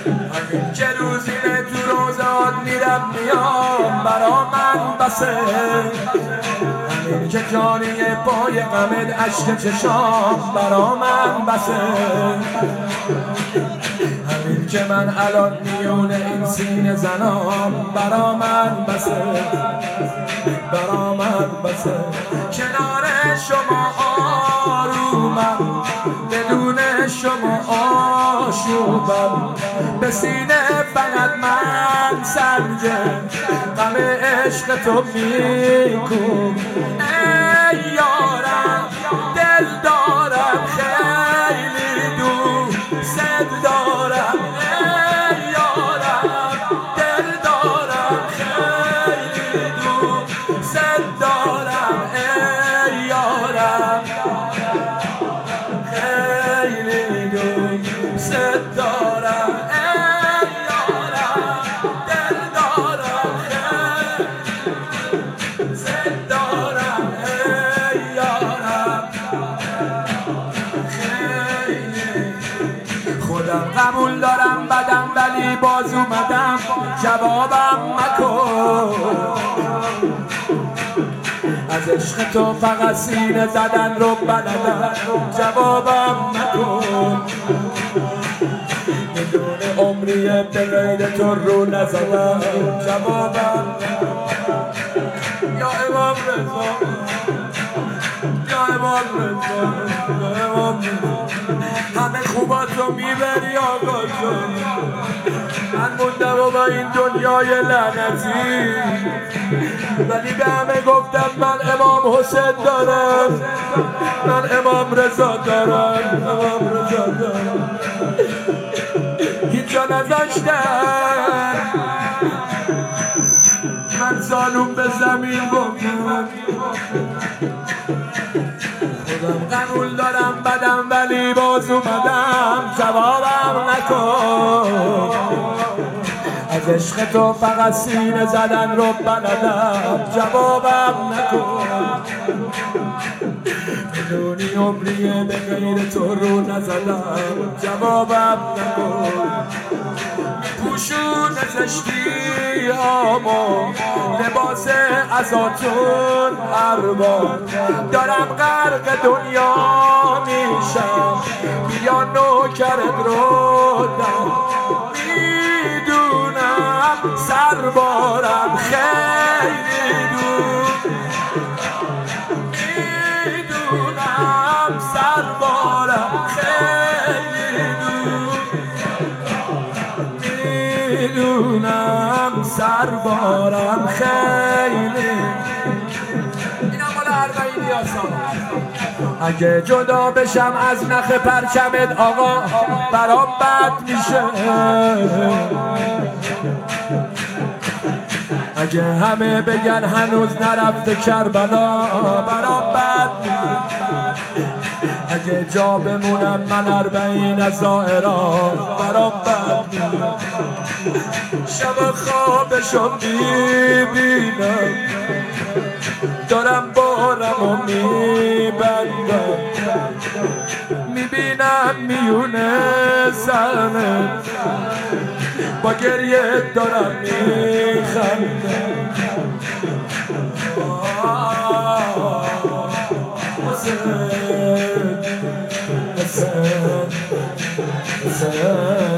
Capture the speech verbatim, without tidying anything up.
همین که روزینه تو روزات میرم میام برا من بسه، همین که جانیه پای غمت عشق چشام برا من بسه، همین که من الان میونه این سینه زنام برا من بسه، برا من بسه. کنار شما آرومم، بدون شما آشوبم، به سینه فقط من سنجه غم عشق تو میکوب. ای یارم دل دارم خیلی دوست دارم، ای یارم دل دارم خیلی دوست دارم، ای یارم خیلی دوست دارم، ای یارم دل دارم خیلی دوست دارم، ای یارم خیلی. خودم قبول دارم بدم ولی باز اومدم جوابم مکن، از عشق تو فقط سینه زدن رو بلدم جوابم نکن. میدون عمریه به غیر تو رو نزدم جوابم نکن. یا امام رضا، یا امام رضا، یا امام رضا، همه خوباتو میبری آقا جان، من موندم و با این دنیای لعنتی، ولی به همه گفتم من امام حسین دارم، من امام رضا دارم، امام رضا دارم. هیچ جا نذاشتن من زانوم به زمین بکنم. خودم قبول دارم بدم ولی باز اومدم جوابم نکن، از عشق تو فقط سینه زدن رو بلدم جوابم نکن. میدونی عمریه به غیر تو رو نزدم جوابم نکن. پوشون زشتی آما لباس ازاتون ارباب، دارم غرق دنیا میشم بیا نوکرت رو دم. میدونم سربارم خیلی دور، میدونم سربارم خیلی دور، میدونم سربارم خیلی. اینا مال اربعینی هستم. اگه جدا بشم از نخ پرچمت آقا برام بد میشه، اگه همه بگن هنوز نرفته کربلا برام بد میشه، اگه جا بمونم من اربعین از ظاهران برام بد میشه. شب خوابشو میبینم دارم بارم و میبندم، میبینم میونه زنه با گریه دارم میخندم. حسین حسین حسین